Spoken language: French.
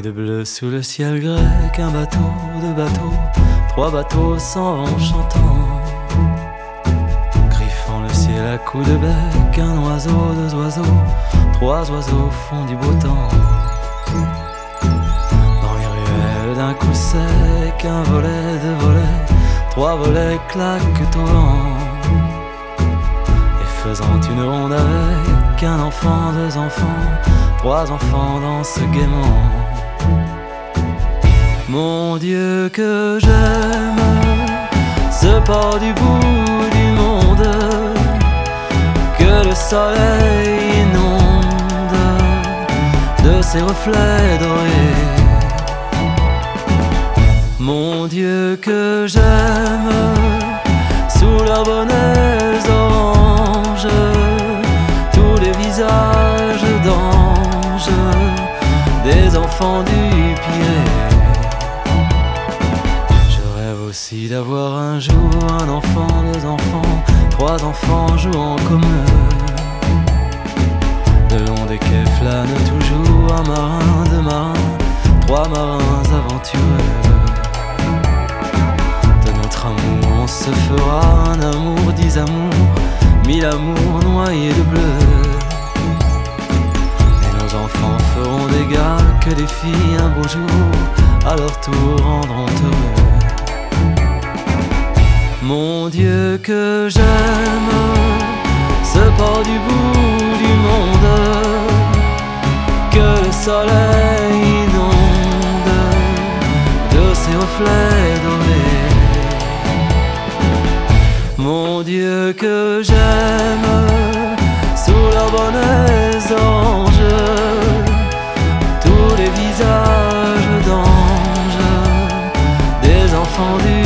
de bleu sous le ciel grec, un bateau, deux bateaux, trois bateaux s'en vont chantant, griffant le ciel à coups de bec. Un oiseau, deux oiseaux, trois oiseaux font du beau temps. Dans les ruelles d'un coup sec, un volet, deux volets, trois volets claquent au vent, et faisant une ronde avec un enfant, deux enfants, trois enfants dansent gaiement. Mon Dieu que j'aime ce port du bout du monde que le soleil inonde de ses reflets dorés. Mon Dieu que j'aime sous leurs bonnets oranges tous les visages d'anges des enfants du Pirée. Aussi d'avoir un jour un enfant, deux enfants, trois enfants jouant comme eux. De long des quais flâne toujours un marin, deux marins, trois marins aventureux. De notre amour on se fera un amour, dix amours, mille amours noyés de bleu. Et nos enfants feront des gars que des filles un beau jour à leur tour rendront heureux. Mon Dieu que j'aime ce port du bout du monde que le soleil inonde de ses reflets dorés. Mon Dieu que j'aime sous leurs bonnets oranges tous les visages d'anges des enfants du